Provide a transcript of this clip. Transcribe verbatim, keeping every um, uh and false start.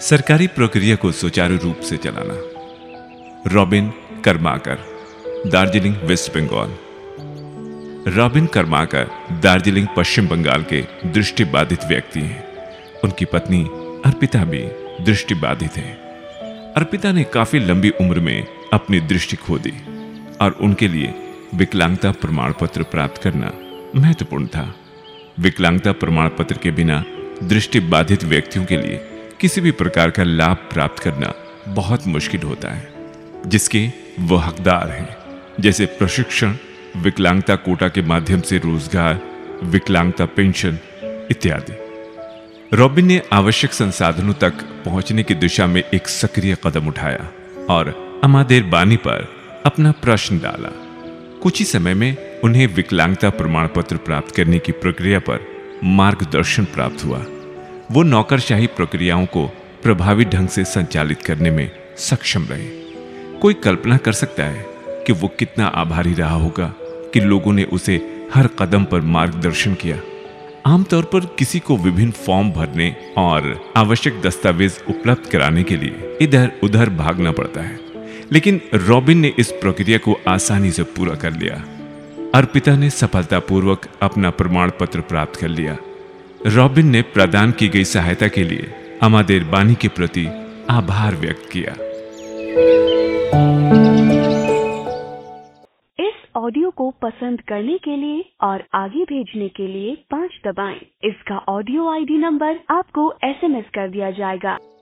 सरकारी प्रक्रिया को सुचारू रूप से चलाना। Robin Karmakar, Darjeeling, west Bengal. Robin Karmakar Darjeeling, पश्चिम बंगाल के दृष्टिबाधित व्यक्ति हैं। उनकी पत्नी अर्पिता भी दृष्टिबाधित है। अर्पिता ने काफी लंबी उम्र में अपनी दृष्टि खो दी और उनके लिए विकलांगता प्रमाण पत्र प्राप्त करना महत्वपूर्ण था। विकलांगता प्रमाण पत्र के बिना दृष्टिबाधित व्यक्तियों के लिए किसी भी प्रकार का लाभ प्राप्त करना बहुत मुश्किल होता है, जिसके वो हकदार हैं, जैसे प्रशिक्षण, विकलांगता कोटा के माध्यम से रोजगार, विकलांगता पेंशन इत्यादि। रॉबिन ने आवश्यक संसाधनों तक पहुंचने की दिशा में एक सक्रिय कदम उठाया और अमादेर बानी पर अपना प्रश्न डाला। कुछ ही समय में उन्हें विकलांगता प्रमाण पत्र प्राप्त करने की प्रक्रिया पर मार्गदर्शन प्राप्त हुआ। वो नौकरशाही प्रक्रियाओं को प्रभावी ढंग से संचालित करने में सक्षम रहे। कोई कल्पना कर सकता है कि वो कितना आभारी रहा होगा कि लोगों ने उसे हर कदम पर मार्गदर्शन किया। आमतौर पर किसी को विभिन्न फॉर्म भरने और आवश्यक दस्तावेज उपलब्ध कराने के लिए इधर उधर भागना पड़ता है, लेकिन रॉबिन ने इस प्रक्रिया को आसानी से पूरा कर लिया। अर्पिता ने सफलतापूर्वक अपना प्रमाण पत्र प्राप्त कर लिया। रॉबिन ने प्रदान की गई सहायता के लिए अमादेर बानी के प्रति आभार व्यक्त किया। इस ऑडियो को पसंद करने के लिए और आगे भेजने के लिए पाँच दबाएं। इसका ऑडियो आईडी नंबर आपको एसएमएस कर दिया जाएगा।